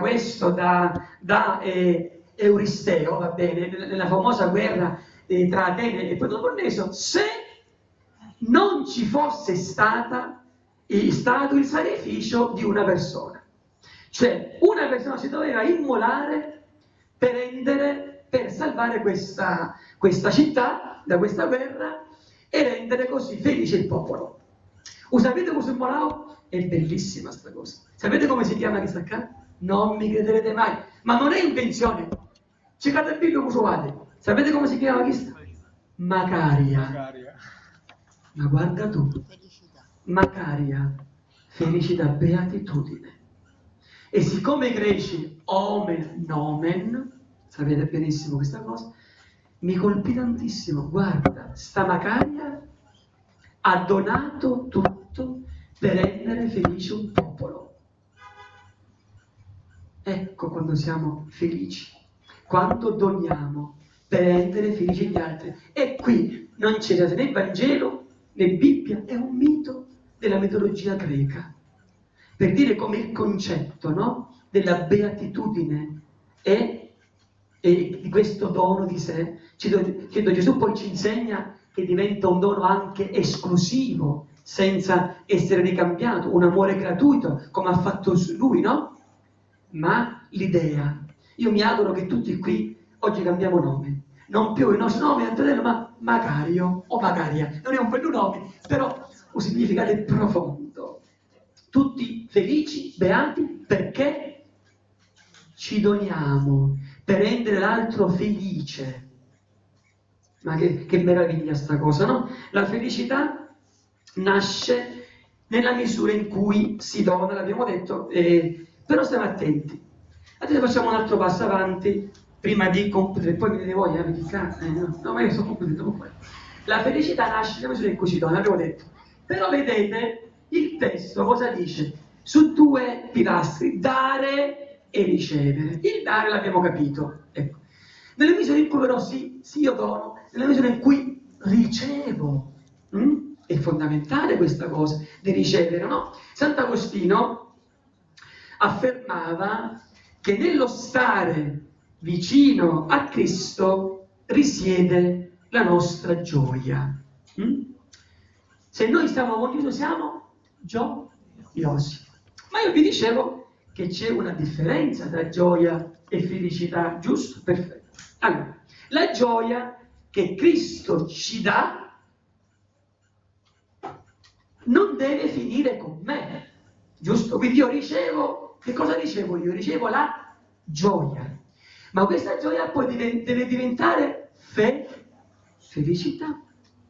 Euristeo, va bene, nella famosa guerra tra Atene e Peloponneso, se non ci fosse stato il sacrificio di una persona. Cioè, una persona si doveva immolare per salvare questa città da questa guerra e rendere così felice il popolo. Sapete cosa immolò? È bellissima sta cosa. Sapete come si chiama questa qua? Non mi crederete mai, ma non è invenzione. Cercate il video, trovate. Sapete come si chiama questa? Macaria. Ma guarda tu, Macaria, felicità, beatitudine. E siccome i greci omen nomen, sapete benissimo questa cosa, mi colpì tantissimo. Guarda, sta Macaria ha donato tutto per rendere felice un popolo. Ecco quando siamo felici, quando doniamo per rendere felici gli altri. E qui non c'è né Vangelo né Bibbia, è un mito della mitologia greca, per dire come il concetto, no, della beatitudine e di questo dono di sé. Credo Gesù poi ci insegna che diventa un dono anche esclusivo, senza essere ricambiato, un amore gratuito, come ha fatto lui, no? Ma l'idea, io mi auguro che tutti qui oggi cambiamo nome, non più il nostro nome Antonello, ma Macario o Macaria, non è un bello nome, però un significato profondo. Tutti felici, beati, perché ci doniamo per rendere l'altro felice. Ma che meraviglia sta cosa, no? La felicità nasce nella misura in cui si dona, l'abbiamo detto, però stiamo attenti. Adesso facciamo un altro passo avanti, prima di concludere, poi mi dite voi, no, ma io sto concludendo poi. La felicità nasce nella misura in cui si dona, l'abbiamo detto. Però vedete, il testo cosa dice? Su due pilastri, dare e ricevere. Il dare l'abbiamo capito, ecco. Nelle misure in cui però sì, io dono, nella misura in cui ricevo. È fondamentale questa cosa di ricevere, no? Sant'Agostino affermava che nello stare vicino a Cristo risiede la nostra gioia. Se noi stiamo con Gesù siamo gioiosi. Ma io vi dicevo che c'è una differenza tra gioia e felicità, giusto? Perfetto. Allora, la gioia che Cristo ci dà non deve finire con me, giusto? Quindi io ricevo, che cosa ricevo io? Ricevo la gioia, ma questa gioia poi deve diventare felicità,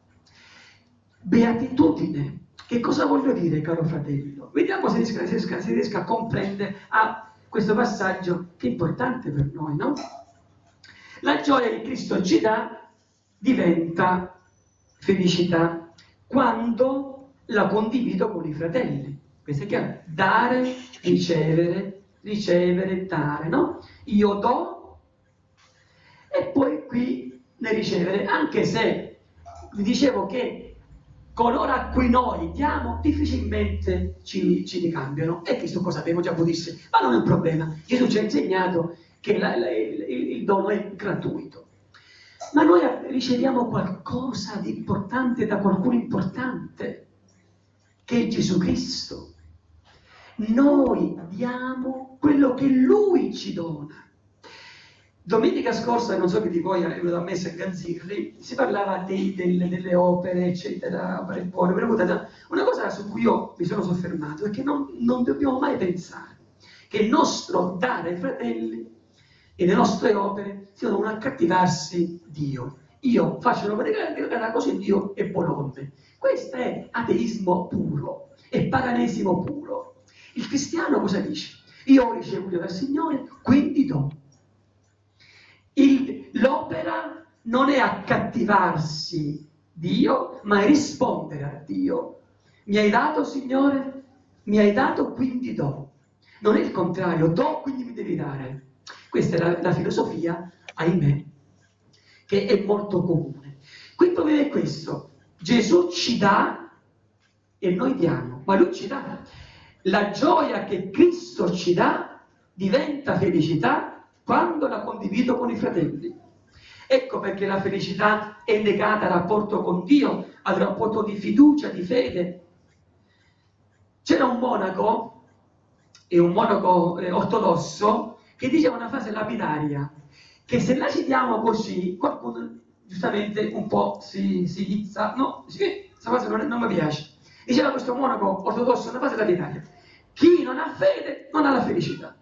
beatitudine. Che cosa voglio dire, caro fratello? Vediamo se riesca a comprendere questo passaggio che è importante per noi, no? La gioia che Cristo ci dà diventa felicità quando la condivido con i fratelli. Questo è chiaro? Dare, ricevere, dare, no? Io do e poi qui ne ricevere, anche se vi dicevo che coloro a cui noi diamo difficilmente ci ricambiano. E Cristo cosa abbiamo già disse? Ma non è un problema. Gesù ci ha insegnato che il dono è gratuito. Ma noi riceviamo qualcosa di importante da qualcuno importante, che è Gesù Cristo. Noi diamo quello che Lui ci dona. Domenica scorsa, non so chi di voi è venuto a me a Ganzirri, si parlava delle opere, eccetera, opere buone. Una cosa su cui io mi sono soffermato è che non dobbiamo mai pensare che il nostro dare ai fratelli e le nostre opere siano un accattivarsi Dio. Io faccio un'opera grande, così Dio è buono con me. Questo è ateismo puro, è paganesimo puro. Il cristiano cosa dice? Io ho ricevuto dal Signore, quindi do. L'opera non è accattivarsi Dio, ma è rispondere a Dio. Mi hai dato, Signore? Mi hai dato, quindi do. Non è il contrario, do, quindi mi devi dare. Questa è la filosofia, ahimè, che è molto comune. Qui il problema è questo: Gesù ci dà e noi diamo, ma Lui ci dà. La gioia che Cristo ci dà diventa felicità quando la condivido con i fratelli. Ecco perché la felicità è legata al rapporto con Dio, al rapporto di fiducia, di fede. C'era un monaco è un monaco ortodosso che diceva una frase lapidaria, che se la citiamo così, qualcuno giustamente un po' si izza, no, questa frase non mi piace. Diceva questo monaco ortodosso una frase lapidaria: chi non ha fede non ha la felicità.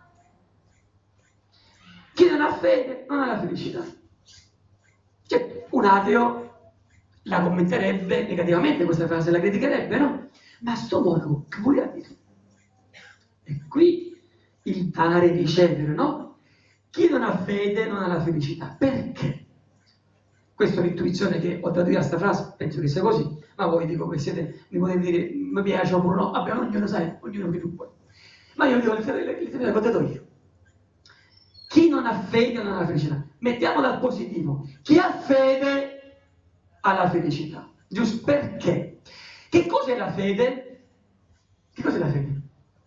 Chi non ha fede non ha la felicità. Cioè, un ateo la commenterebbe negativamente questa frase, la criticherebbe, no? Ma sto monaco, che voleva dire? E qui il dare e ricevere, no? Chi non ha fede non ha la felicità. Perché? Questa è l'intuizione che ho dato io a questa frase, penso che sia così, ma voi dico che siete, mi potete dire, mi piace oppure no, vabbè, ognuno sai, ognuno che tu vuoi. Ma io dico, il fede l'ho dato io. Chi non ha fede non ha la felicità. Mettiamola al positivo. Chi ha fede ha la felicità. Giusto? Perché? Che cos'è la fede? Che cos'è la fede?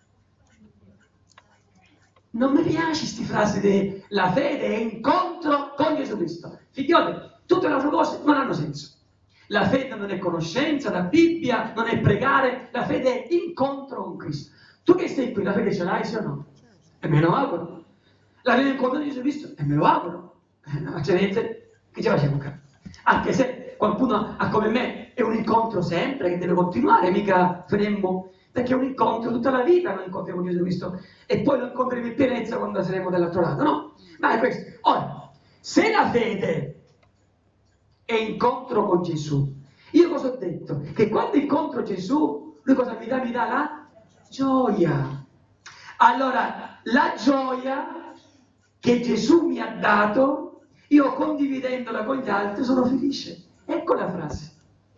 Non mi piace queste frasi di la fede è incontro con Gesù Cristo. Figlioli, tutte le altre cose non hanno senso. La fede non è conoscenza, la Bibbia non è pregare, la fede è incontro con Cristo. Tu che sei qui, la fede ce l'hai, sì o no? E me lo auguro. La fede incontro con Gesù Cristo? E me lo auguro. Ma c'è niente, che ce facciamo? Anche se qualcuno ha come me è un incontro sempre che deve continuare, mica faremmo, perché è un incontro tutta la vita, noi incontriamo Gesù Cristo e poi lo incontreremo in pienezza quando saremo dall'altro lato, no? Ma è questo. Ora, se la fede è incontro con Gesù, io cosa ho detto? Che quando incontro Gesù, lui cosa mi dà? Mi dà la gioia. Allora, la gioia che Gesù mi ha dato, io condividendola con gli altri sono felice. Ecco la frase.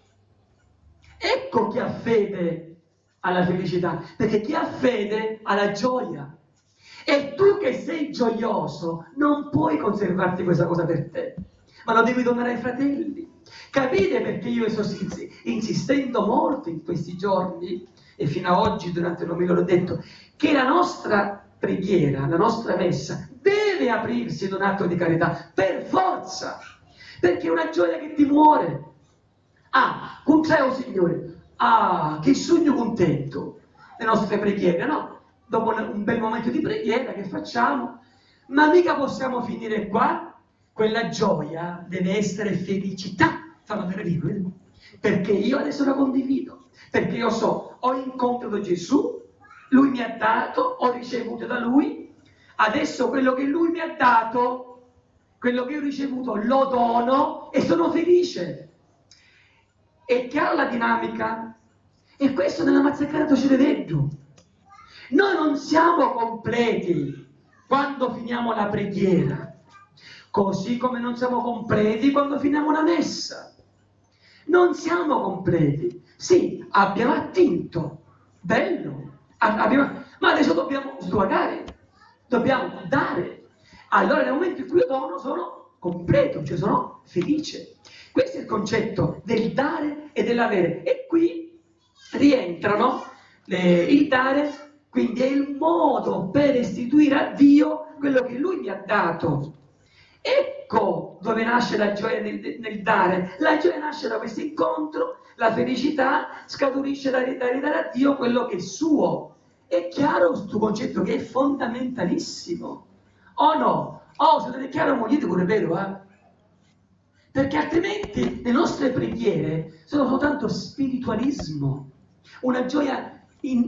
Ecco chi ha fede alla felicità, perché chi ha fede ha la gioia. E tu che sei gioioso non puoi conservarti questa cosa per te, ma lo devi donare ai fratelli. Capite perché io sto insistendo molto in questi giorni, e fino ad oggi durante l'omilio l'ho detto, che la nostra preghiera, la nostra messa deve aprirsi in un atto di carità, per forza, perché è una gioia che ti muore. Ah, contrao Signore, ah, che sogno contento, le nostre preghiere, no? Dopo un bel momento di preghiera che facciamo, ma mica possiamo finire qua. Quella gioia deve essere felicità, fanno delle virgole, perché io adesso la condivido, perché io so, ho incontrato Gesù, Lui mi ha dato, ho ricevuto da Lui, adesso quello che Lui mi ha dato, quello che ho ricevuto lo dono e sono felice. È chiara la dinamica? E questo nella Mazzacarato ce ne vedo. Noi non siamo completi quando finiamo la preghiera, così come non siamo completi quando finiamo la messa. Non siamo completi. Sì, abbiamo attinto, bello, ma adesso dobbiamo sduagare, dobbiamo dare. Allora nel momento in cui io dono sono completo, cioè sono felice. Questo è il concetto del dare e dell'avere. E qui rientrano il dare, quindi è il modo per restituire a Dio quello che Lui mi ha dato. Ecco dove nasce la gioia nel dare. La gioia nasce da questo incontro, la felicità scaturisce da ridare a Dio quello che è suo. È chiaro questo concetto che è fondamentalissimo. O no? Oh, se non è chiaro, morite pure vero, Perché altrimenti le nostre preghiere sono soltanto spiritualismo, una gioia,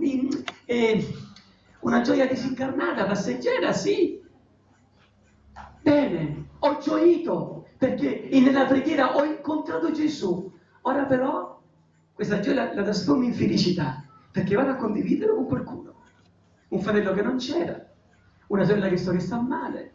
una gioia disincarnata, passeggera, sì. Bene, ho gioito perché nella preghiera ho incontrato Gesù. Ora però questa gioia la trasformo in felicità, perché vado a condividerlo con qualcuno. Un fratello che non c'era, una sorella che so che sta male.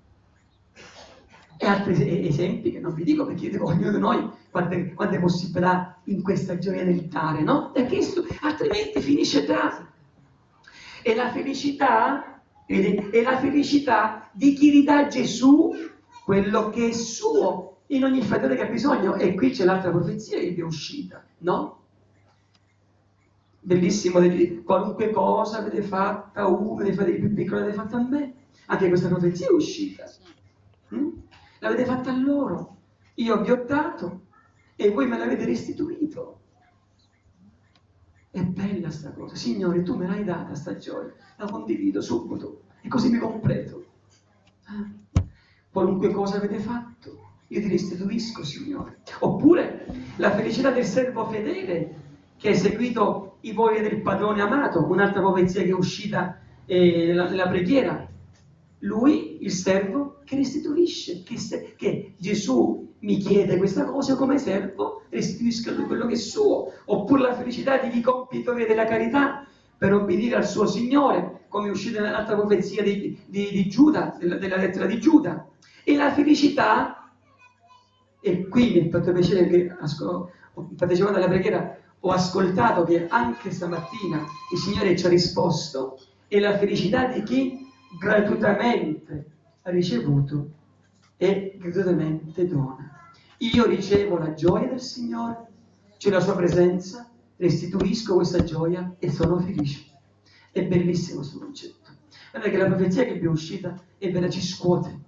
E altri esempi che non vi dico perché io dico ognuno di noi quante possibilità in questa gioia del dare, no? Perché altrimenti finisce tra. E la felicità, è la felicità di chi ridà a Gesù quello che è suo in ogni fratello che ha bisogno. E qui c'è l'altra profezia che è uscita, no? Bellissimo, qualunque cosa avete fatta, avete fatto di più piccolo, avete fatto a me. Anche questa profezia è uscita. L'avete fatta a loro, io vi ho dato e voi me l'avete restituito. È bella sta cosa. Signore, tu me l'hai data sta gioia, la condivido subito e così mi completo. Qualunque cosa avete fatto, io ti restituisco, Signore. Oppure la felicità del servo fedele che ha eseguito i voli del padrone amato, un'altra profezia che è uscita nella preghiera. Lui, il servo, che restituisce, che Gesù mi chiede questa cosa, come servo restituisco a lui quello che è suo. Oppure la felicità di chi compie i doveri della carità per obbedire al suo Signore, come è uscita nell'altra profezia di Giuda, della lettera di Giuda. E la felicità, e qui mi ha fatto piacere che partecipando alla preghiera ho ascoltato che anche stamattina il Signore ci ha risposto, è la felicità di chi gratuitamente ha ricevuto e gratuitamente dona. Io ricevo la gioia del Signore, cioè la sua presenza, restituisco questa gioia e sono felice. È bellissimo questo concetto. Guarda che la profezia che è uscita è vera, ci scuote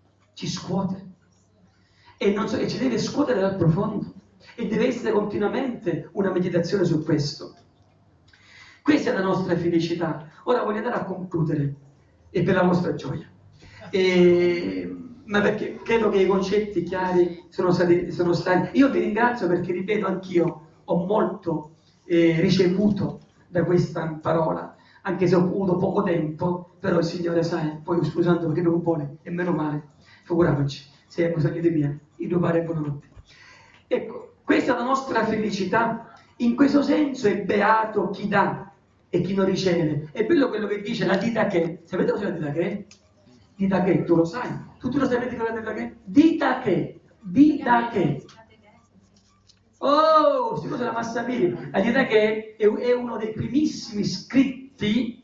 e ci deve scuotere dal profondo e deve essere continuamente una meditazione su questo. Questa è la nostra felicità. Ora voglio andare a concludere e per la vostra gioia, ma perché credo che i concetti chiari sono stati. Io vi ringrazio perché, ripeto, anch'io ho molto ricevuto da questa parola, anche se ho avuto poco tempo, però il Signore sa, poi scusando perché non vuole, e meno male, figuriamoci, se è cosa di mia, il tuo padre buonanotte. Ecco, questa è la nostra felicità. In questo senso è beato chi dà e chi non riceve. È bello quello che dice la dita che. Sapete cos'è la dita che? Dita che, tu lo sai? Tutti lo sapete cosa è la dita che? Dita che. Dita che. Oh, si cosa la Massapiri. La dita che è uno dei primissimi scritti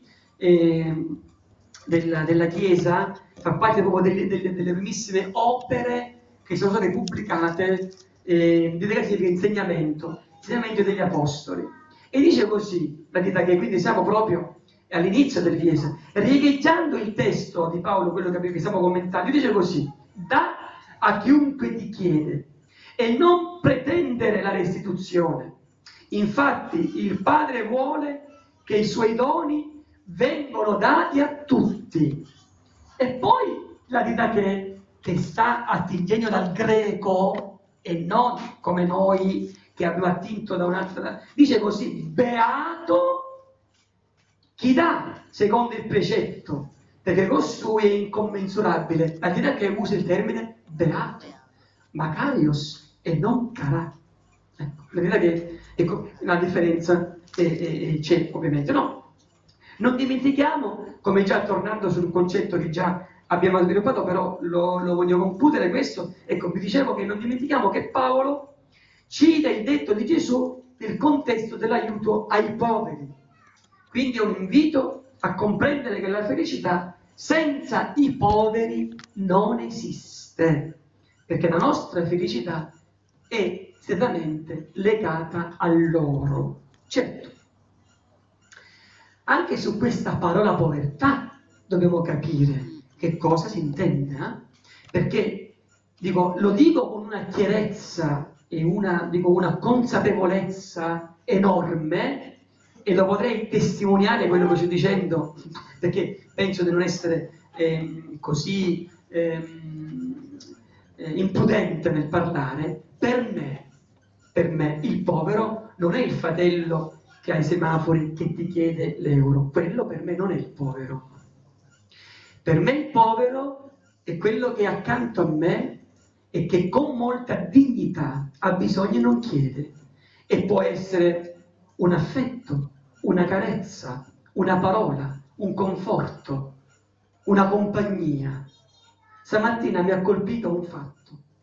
della Chiesa, fa parte proprio delle primissime opere che sono state pubblicate dedicate all'insegnamento degli Apostoli. E dice così, la dita che, quindi siamo proprio all'inizio del Chiesa, riecheggiando il testo di Paolo, quello che stiamo commentando, dice così: dà a chiunque ti chiede e non pretendere la restituzione. Infatti il Padre vuole che i suoi doni vengano dati a tutti. E poi la dita che sta attingendo dal greco e non come noi che abbiamo attinto da un'altra, dice così: beato chi dà secondo il precetto, perché costui è incommensurabile. La dita che usa il termine beato, macarios e non carà. Ecco, la dita che, ecco, la differenza c'è ovviamente, no? Non dimentichiamo, come già tornando sul concetto che già abbiamo sviluppato, però lo voglio concludere questo, ecco, vi dicevo che non dimentichiamo che Paolo cita il detto di Gesù nel contesto dell'aiuto ai poveri. Quindi è un invito a comprendere che la felicità senza i poveri non esiste, perché la nostra felicità è strettamente legata a loro. Certo, anche su questa parola povertà dobbiamo capire che cosa si intende, perché lo dico con una chiarezza e una consapevolezza enorme, e lo potrei testimoniare quello che sto dicendo, perché penso di non essere così impudente nel parlare. Per me il povero non è il fratello che ai semafori che ti chiede l'euro, quello per me non è il povero. Per me il povero è quello che è accanto a me e che con molta dignità ha bisogno e non chiede, e può essere un affetto, una carezza, una parola, un conforto, una compagnia. Stamattina mi ha colpito un fatto.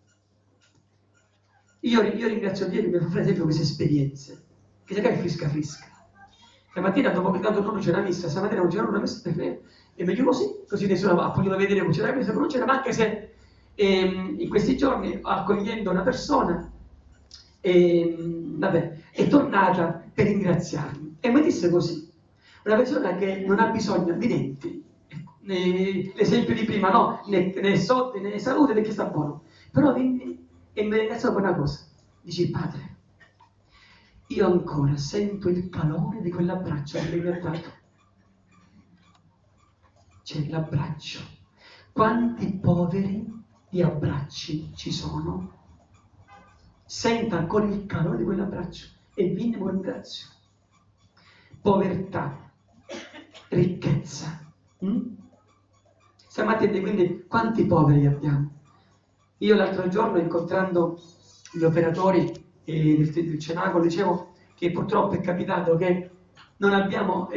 Io ringrazio Dio che mi fa fare sempre queste esperienze, che si chiama frisca. Stamattina, dopo che tanto non c'era messa, stamattina non c'era una messa per me, e meglio così nessuno ha potuto vedere che c'era messa, non c'era, ma anche se in questi giorni, accogliendo una persona, è tornata per ringraziarmi e mi disse così: una persona che non ha bisogno di niente, l'esempio di prima, no, né soldi né salute, perché sta buono, però venne e mi ringraziò per una cosa. Dice: padre, io ancora sento il calore di quell'abbraccio che lei mi ha dato. C'è l'abbraccio. Quanti poveri di abbracci ci sono? Sento ancora il calore di quell'abbraccio e vi ne ringrazio. Povertà, ricchezza. Stamattina, quindi, quanti poveri abbiamo? Io l'altro giorno, incontrando gli operatori del cenacolo, dicevo che purtroppo è capitato che non abbiamo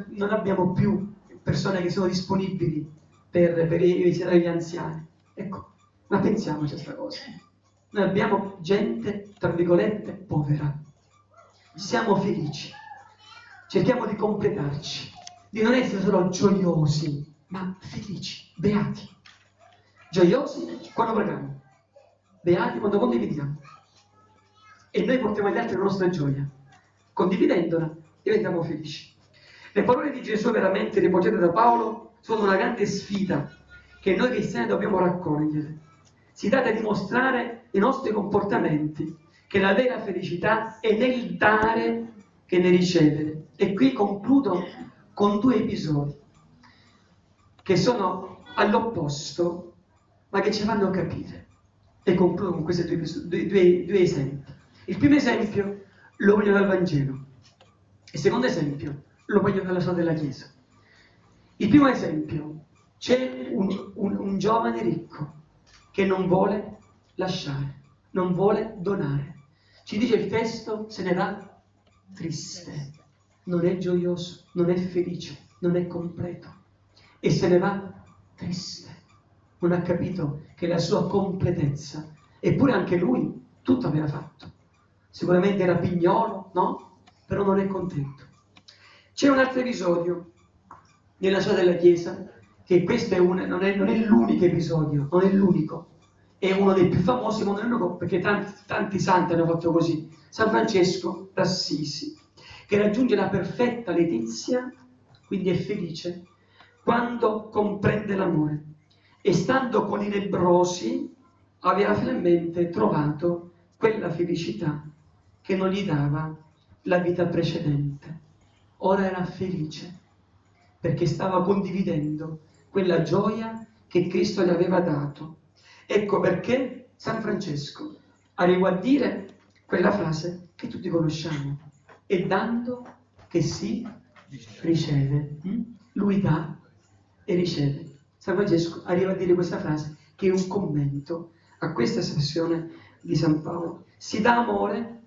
più persone che sono disponibili per visitare gli anziani. Ecco, ma pensiamoci a questa cosa. Noi abbiamo gente, tra virgolette, povera. Siamo felici. Cerchiamo di completarci, di non essere solo gioiosi, ma felici, beati. Gioiosi quando preghiamo, beati quando condividiamo. E noi portiamo agli altri la nostra gioia. Condividendola diventiamo felici. Le parole di Gesù veramente riportate da Paolo sono una grande sfida che noi cristiani dobbiamo raccogliere. Si tratta di mostrare i nostri comportamenti, che la vera felicità è nel dare che nel ricevere. E qui concludo con 2 episodi che sono all'opposto, ma che ci fanno capire. E concludo con questi due esempi. Il primo esempio lo voglio dal Vangelo. Il secondo esempio lo voglio dalla storia della Chiesa. Il primo esempio, c'è un giovane ricco che non vuole lasciare, non vuole donare. Ci dice il testo, se ne va triste, non è gioioso, non è felice, non è completo. E se ne va triste. Non ha capito che la sua completezza, eppure anche lui tutto aveva fatto. Sicuramente era pignolo, no? Però non è contento. C'è un altro episodio nella storia della Chiesa, che questo non è l'unico episodio, non è l'unico, è uno dei più famosi, ma non è l'unico, perché tanti santi hanno fatto così. San Francesco d'Assisi, che raggiunge la perfetta letizia, quindi è felice, quando comprende l'amore. E stando con i lebbrosi, aveva finalmente trovato quella felicità che non gli dava la vita precedente. Ora era felice, perché stava condividendo quella gioia che Cristo gli aveva dato. Ecco perché San Francesco arrivò a dire quella frase che tutti conosciamo: e dando che si riceve. Lui dà e riceve. San Francesco arriva a dire questa frase, che è un commento a questa espressione di San Paolo. Si dà amore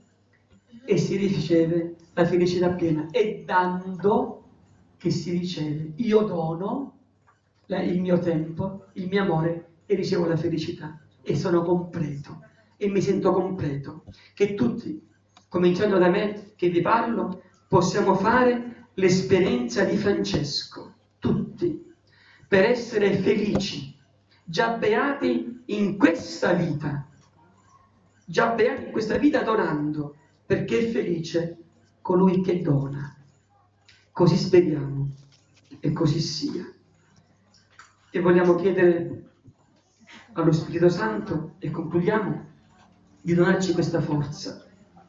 e si riceve la felicità piena, e dando che si riceve. Io dono il mio tempo, il mio amore, e ricevo la felicità, e sono completo, e mi sento completo. Che tutti, cominciando da me che vi parlo, possiamo fare l'esperienza di Francesco, tutti, per essere felici, già beati in questa vita, donando, perché è felice colui che dona. Così speriamo e così sia. E vogliamo chiedere allo Spirito Santo, e concludiamo, di donarci questa forza,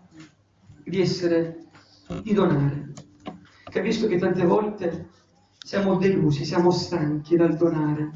di donare. Capisco che tante volte siamo delusi, siamo stanchi dal donare,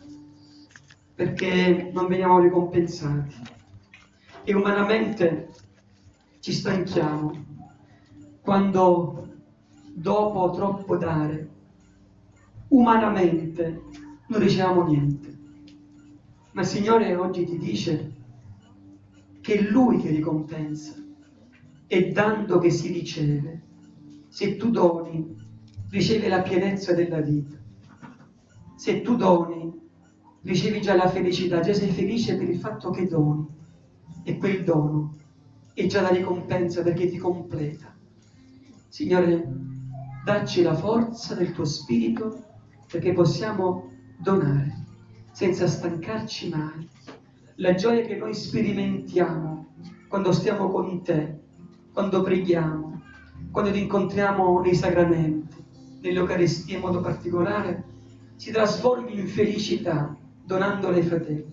perché non veniamo ricompensati. E umanamente ci stanchiamo quando, dopo troppo dare, umanamente non riceviamo niente. Ma il Signore oggi ti dice che è Lui che ricompensa, e dando che si riceve. Se tu doni, ricevi la pienezza della vita. Se tu doni, ricevi già la felicità, già sei felice per il fatto che doni, e quel dono è già la ricompensa perché ti completa. Signore, dacci la forza del tuo Spirito perché possiamo donare senza stancarci mai. La gioia che noi sperimentiamo quando stiamo con te, quando preghiamo, quando ti incontriamo nei sacramenti, nell'Eucaristia in modo particolare, si trasformi in felicità donandola ai fratelli.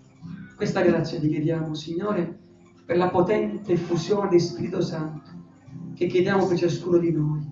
Questa grazia ti chiediamo, Signore, per la potente effusione del Spirito Santo, e chiediamo per ciascuno di noi.